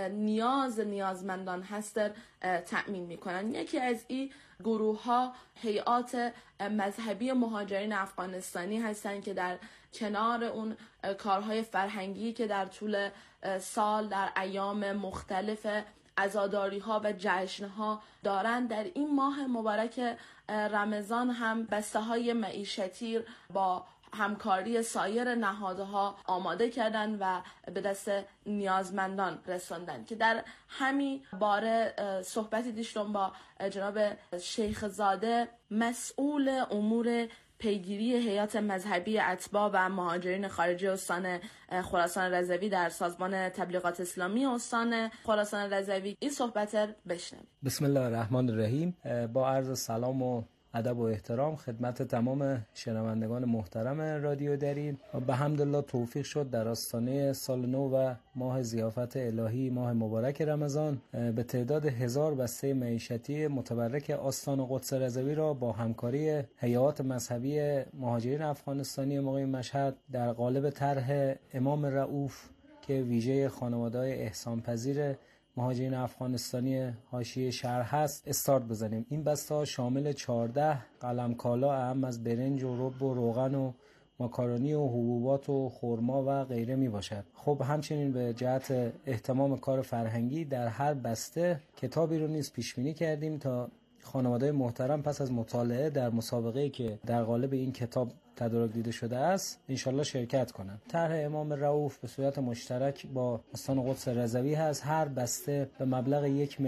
نیازمندان هست تأمین میکنن. یکی از این گروه ها هیئات مذهبی مهاجرین افغانستانی هستند که در کنار اون کارهای فرهنگی که در طول سال در ایام مختلف عزاداری ها و جشن ها دارن، در این ماه مبارک رمضان هم بسته های معیشتی با همکاری سایر نهادها آماده کردن و به دست نیازمندان رساندن که در همین باره صحبتی داشتم با جناب شیخ زاده مسئول امور پیگیری هیئات مذهبی اتباع و مهاجرین خارجی استان خراسان رضوی در سازمان تبلیغات اسلامی استان خراسان رضوی این صحبت بشنوید. بسم الله الرحمن الرحیم. با عرض سلام و ادب و احترام خدمت تمام شنوندگان محترم رادیو درین. به حمدالله توفیق شد در آستانه سال نو و ماه ضیافت الهی ماه مبارک رمضان به تعداد 1000 بسته معیشتی متبرک آستان قدس رضوی را با همکاری هیئات مذهبی مهاجرین افغانستانی مقیم مشهد در قالب طرح امام رؤوف که ویژه خانواده‌های احسان پذیر مهاجرین افغانستانی حاشیه شهر هست استارت بزنیم. این بسته شامل 14 قلم کالا اهم از برنج و رب و روغن و ماکارونی و حبوبات و خرما و غیره می باشد. خب همچنین به جهت اهتمام کار فرهنگی در هر بسته کتابی رو نیز پیش بینی کردیم تا خانواده محترم پس از مطالعه در مسابقه‌ای که در قالب این کتاب تدارک دیده شده است انشالله شرکت کنند. طرح امام رؤوف به صورت مشترک با استان قدس رضوی هست. هر بسته به مبلغ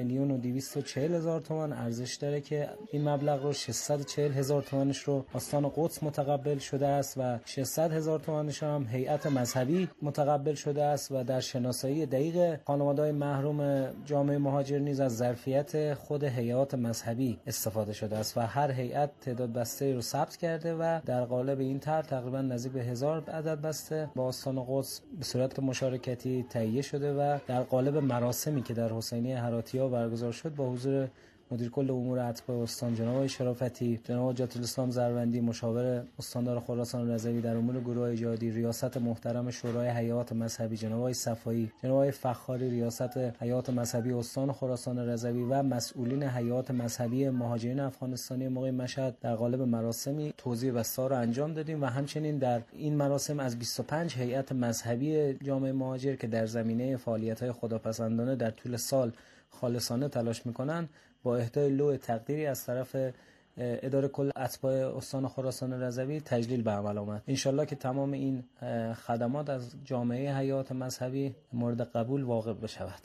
1,240,000 تومان ارزش داره که این مبلغ رو 640,000 تومانش رو استان قدس متقبل شده است و 600,000 تومانش هم هیئت مذهبی متقبل شده است و در شناسایی دقیق خانواده‌های محروم جامعه مهاجر نیز از ظرفیت خود هیئات مذهبی استفاده شده است و هر هیئت تعداد بسته رو ثبت کرده و در قالب به این طرح تقریبا نزدیک به 1000 عدد بسته با استان قدس به صورت مشارکتی تهیه شده و در قالب مراسمی که در حسینیه هراتیا برگزار شد با حضور مدیر کل امور اتباع استان جناب شرافتی، جناب حجت الاسلام زروندی مشاور استاندار خراسان رضوی در امور گروه ایجادی، ریاست محترم شورای هیئات مذهبی جناب صفایی، جناب فخاری ریاست هیئات مذهبی استان خراسان رضوی و مسئولین هیئات مذهبی مهاجرین افغانستانی مقیم مشهد در قالب مراسمی توزیع بسته را انجام دادیم و همچنین در این مراسم از 25 هیئت مذهبی جامعه مهاجر که در زمینه فعالیت‌های خداپسندانه در طول سال خالصانه تلاش می‌کنند با اهدای لوح تقدیری از طرف اداره کل اتباع استان خراسان رضوی تجلیل به عمل آمد. انشالله که تمام این خدمات از جامعه هیئات مذهبی مورد قبول واقع بشود.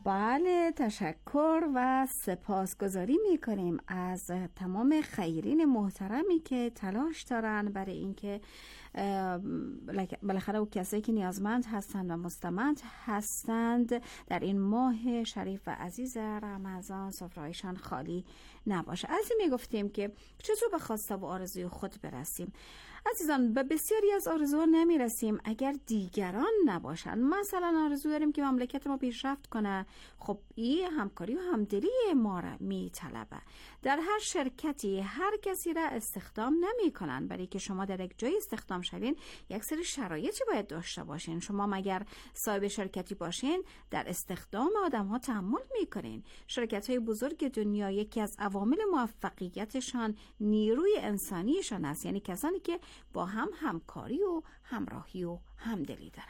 بله، تشکر و سپاسگزاری میکنیم از تمام خیرین محترمی که تلاش دارن برای اینکه بالاخره او کسایی که نیازمند هستند و مستمند هستند در این ماه شریف و عزیز رمضان سفرهایشان خالی نباشه. از این میگفتیم که چطور به خواسته و آرزوی خود برسیم. عزیزان، به بسیاری از آرزوها نمیرسیم اگر دیگران نباشن. مثلا آرزو داریم که مملکت ما پیشرفت کنه، خب این همکاری و همدلی ما را میطلبه. در هر شرکتی هر کسی را استخدام نمی کنن، برای که شما در یک جای استخدام شوین یک سری شرایطی باید داشته باشین. شما مگر صاحب شرکتی باشین در استخدام آدم ها تحمل میکنین. شرکت های بزرگ دنیا یکی از عوامل موفقیتشان نیروی انسانیشان است، یعنی کسانی که با هم همکاری و همراهی و همدلی دارند.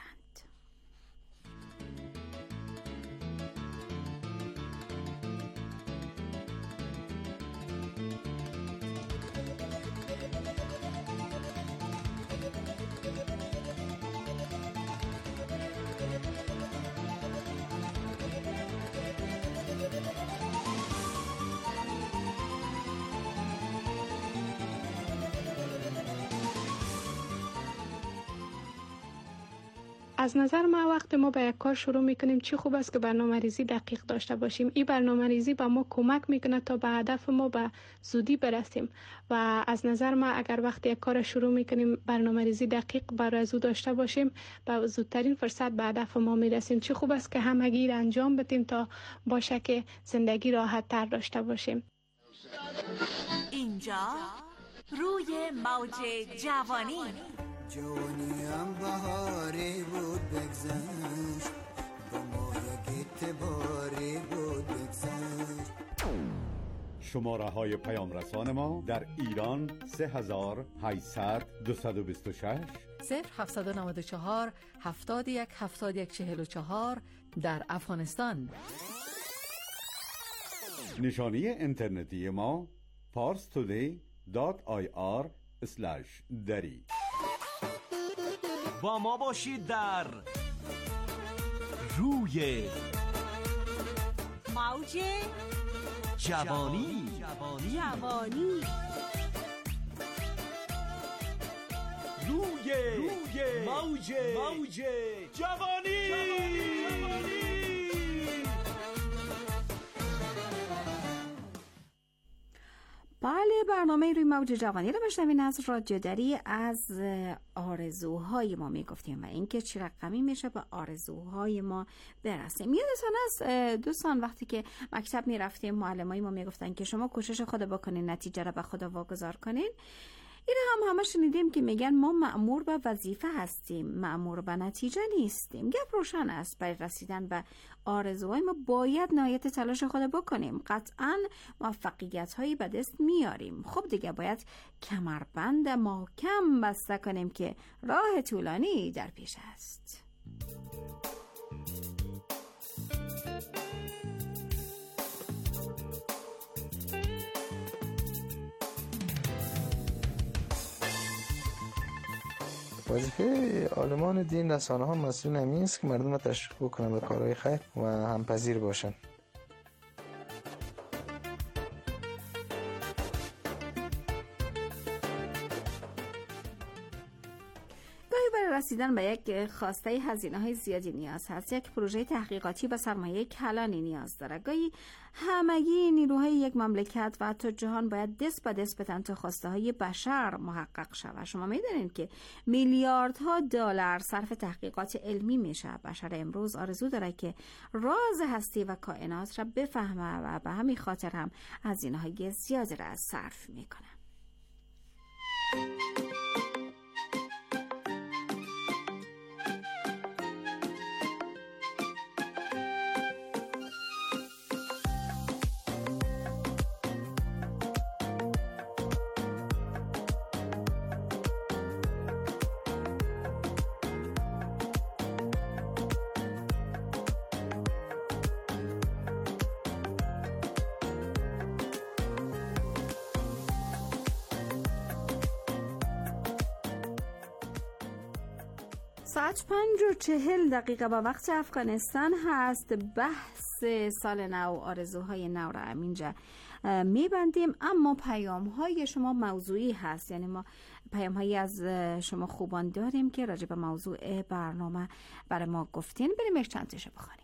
از نظر من وقتی ما به یک کار شروع میکنیم چی خوب است که برنامه‌ریزی دقیق داشته باشیم. این برنامه‌ریزی به ما کمک میکنه تا به هدف ما به زودی برسیم و از نظر من اگر وقتی یک کار شروع میکنیم برنامه‌ریزی دقیق برای زود داشته باشیم به زودترین فرصت به هدف ما میرسیم. چی خوب است که همگی را انجام بدیم تا باشه که زندگی راحت تر داشته باشیم. اینجا روی موج جوانی. جوانیم بهاری بود بگذشت، با ما یک اعتباری بود بگذشت. شماره های پیام رسان ما در ایران 3800 226 0794 71 71 44. در افغانستان نشانی اینترنتی ما parstoday.ir/dari. با ما باشید در روی موج جوانی. روی موج جوانی. بله، برنامه روی موج جوانی رو بشنوین از رادیو دری. از آرزوهای ما میگفتیم و اینکه چه رقمی میشه به آرزوهای ما برسیم. یادتون است دوستان وقتی که مکتب میرفتیم معلمای ما میگفتن که شما کوشش خود بکنین، نتیجه رو به خدا واگذار کنین. این همه شنیدیم که میگن ما مأمور به وظیفه هستیم، مأمور به نتیجه نیستیم. گپ روشن است، برای رسیدن به آرزوهای ما باید نهایت تلاش خود بکنیم. قطعاً موفقیت هایی به دست میاریم. خب دیگه باید کمربند محکم بسته کنیم که راه طولانی در پیش است. وظیفه عالمان دین رسانه ها مسئول همین است که مردم را تشویق بکنن به کارهای خیر و همپذیر باشن. رسیدن به یک خواسته هزینه‌های زیادی نیاز هست. یک پروژه تحقیقاتی و سرمایه کلانی نیاز داره. گاهی همگی نیروهای یک مملکت و حتی جهان باید دست به دست بدن تا خواسته‌های بشر محقق شود. شما می‌دونید که میلیاردها دلار صرف تحقیقات علمی میشه. بشر امروز آرزو داره که راز هستی و کائنات را بفهمه و به همین خاطر هم هزینه‌های زیادی را صرف میکنه. ساعت 5:40 به وقت افغانستان هست. بحث سال نو، آرزوهای نو را همینجا میبندیم، اما پیام های شما موضوعی هست، یعنی ما پیام هایی از شما خوبان داریم که راجع به موضوع برنامه برای ما گفتین. بریم یک چند تاشو بخونیم.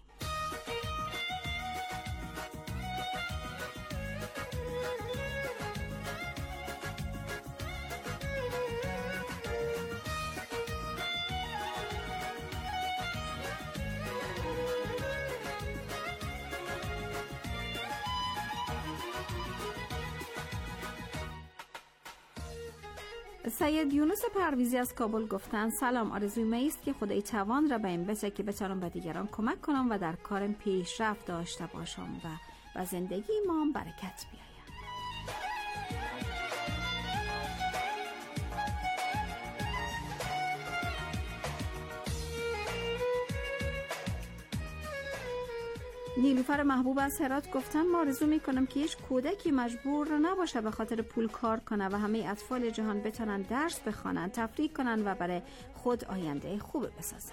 سید یونس پرویزی از کابل گفتن سلام، آرزوی من است که خدای توان را به این بده که بتوانم به دیگران کمک کنم و در کارم پیشرفت داشته باشم و زندگی ما برکت بیاید. نیلوفر محبوب از هرات گفتن ما آرزو میکنم که هیچ کودکی مجبور نباشه به خاطر پول کار کنه و همه اطفال جهان بتونن درس بخوانن، تفریح کنن و برای خود آینده خوب بسازن.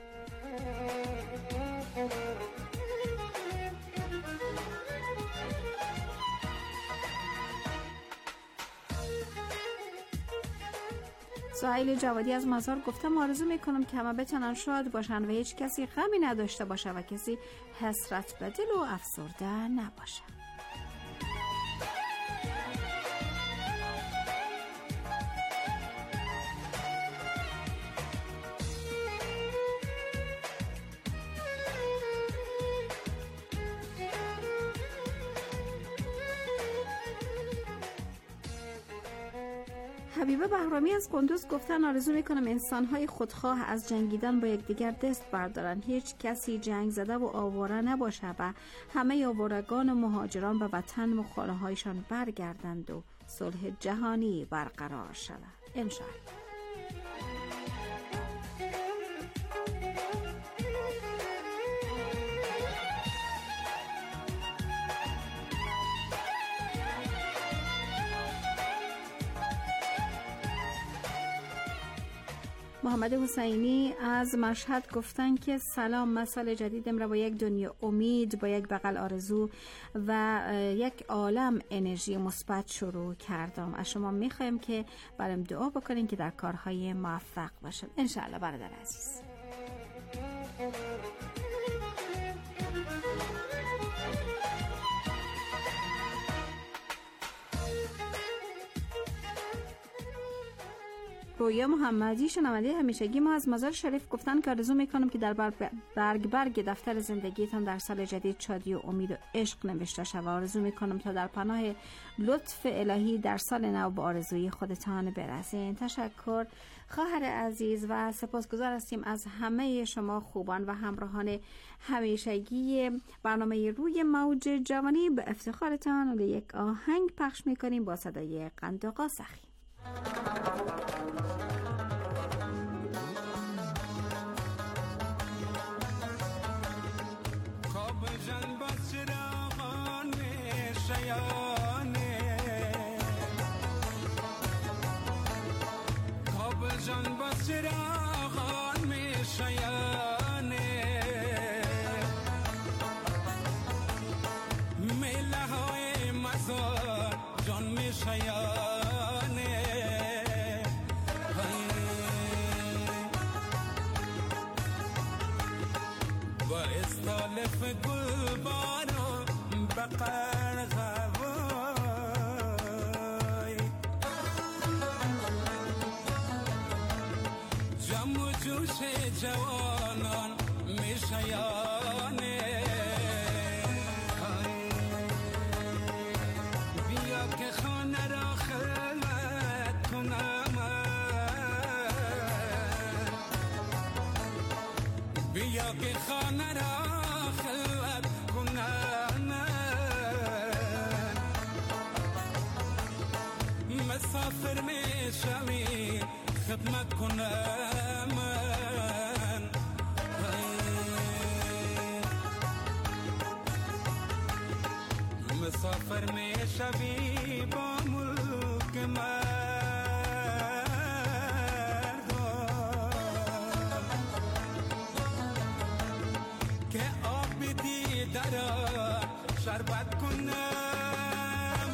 سهیل جوادی از مزار گفتم آرزو میکنم که همه بتونن شاد باشن و هیچ کسی غمی نداشته باشه و کسی حسرت به دل و افسرده نباشه. حبیبه بهرامی از قندوز گفتن آرزو میکنم انسان‌های خودخواه از جنگیدن با یکدیگر دست بردارن، هیچ کسی جنگ زده و آواره نباشه و همه آوارگان و مهاجران به وطن و خانه‌هایشان برگردند و صلح جهانی برقرار شود انشاءالله. محمد حسینی از مشهد گفتن که سلام، من سال جدیدم را با یک دنیا امید، با یک بغل آرزو و یک عالم انرژی مثبت شروع کردم. از شما میخوایم که برام دعا بکنین که در کارهای موفق باشم انشاءالله برادر عزیز. رویا محمدی شنونده همیشگی ما از مزار شریف گفتن که آرزو میکنم که در برگ دفتر زندگیتان در سال جدید شادی و امید و عشق نوشته شود. آرزو میکنم تا در پناه لطف الهی در سال نو به آرزوی خودتان برسین. تشکر خواهر عزیز و سپاسگزار هستیم از همه شما خوبان و همراهان همیشگی برنامه روی موج جوانی. به افتخارتان یک آهنگ پخش میکنیم با صدای قنداقا سخی. جوانان میشیانه بیا که خانه را خلوت کنم، بیا که خانه را خلوت کنم، مسافر میشوی خدمت کنم، مسافر می شوی با ملک مردم. درا شربت کنم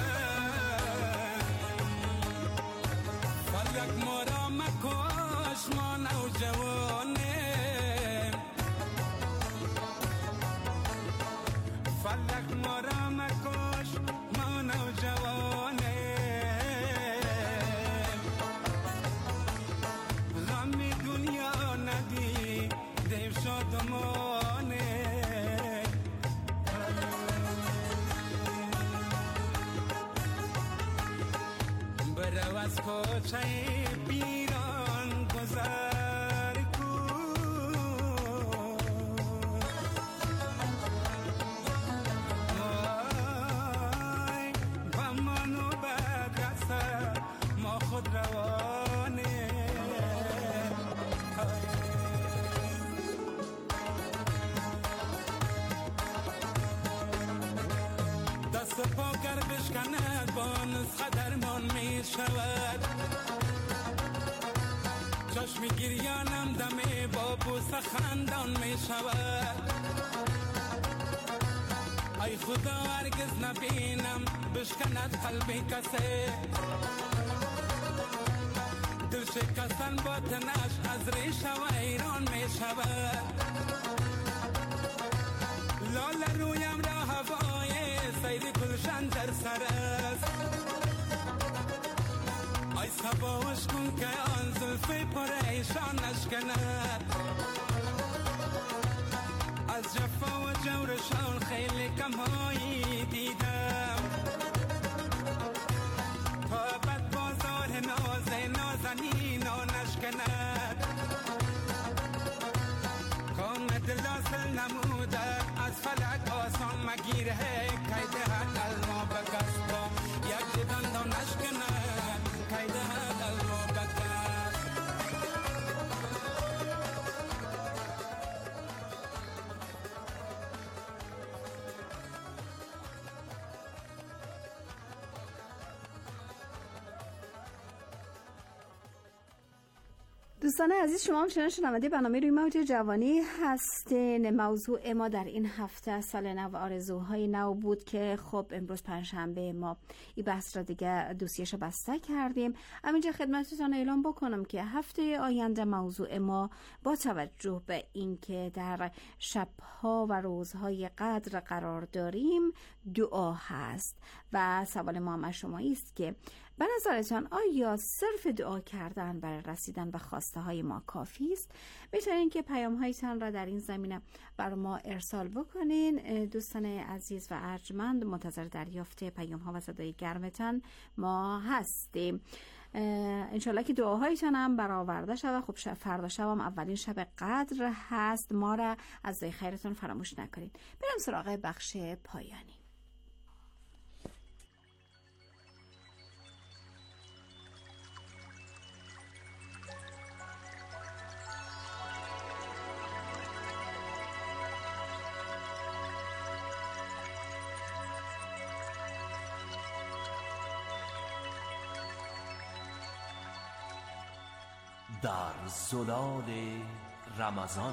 فلک ما را مکش ما نوجوانه فلک ما را مکش ما نوجوانه غم دنیا ندی دیم شادمانه برو از کوچه پیران گذر کن وای با ما نوبت رسد ما خود روانه دست پا گر بشکند با نسخه درمان می شود چشم گریانم دم با بوسه خندان می شود ای خدا هرگز نبینم بشکند قلبی کسی دل شکستن باطنش از ریشه و ایران می شود لال رویم را هوای سیر گلشن در سر است ای سباوش کن که آن زلفی پریشان نشکند از جفا و جورشان خیلی کمایی دیدم تا ابد بازار ناز نازنینا نشکند کام دل اصل نموده از فلک آسان مگیره کیده قلما بکستا یک دندان نشکند کیده قلما بکست دوستان عزیز، شما هم شنونده برنامه روی موج جوانی هستین. موضوع ما در این هفته سال نو آرزوهای نو بود که خب امروز پنجشنبه ما این بحث را دیگه دوسیش بسته کردیم. همینجا خدمتتون اعلام بکنم که هفته آینده موضوع ما با توجه به اینکه در شبها و روزهای قدر قرار داریم دعا هست و سوال ما هم شمایی است که به نظرتان آیا صرف دعا کردن برای رسیدن به خواسته های ما کافی است؟ میتونین که پیام هایتان را در این زمینه بر ما ارسال بکنین. دوستان عزیز و ارجمند، منتظر دریافت پیام ها و صدای گرمتان ما هستیم. انشالله که دعاهایتان هم برآورده شود. خب فردا شب هم اولین شب قدر هست، ما را از دعای خیرتون فراموش نکنید. بریم سراغ بخش پایانی. در زلال رمضان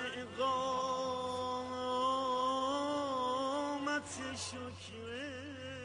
شکر